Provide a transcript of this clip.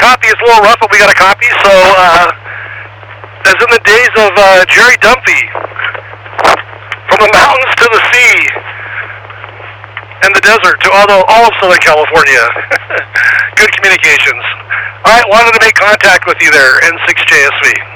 copy. It's a little rough, but we got a copy. So, as in the days of Jerry Dumpy, from the mountains to the sea and the desert to all of Southern California. Good communications. All right, wanted to make contact with you there, N6JSV.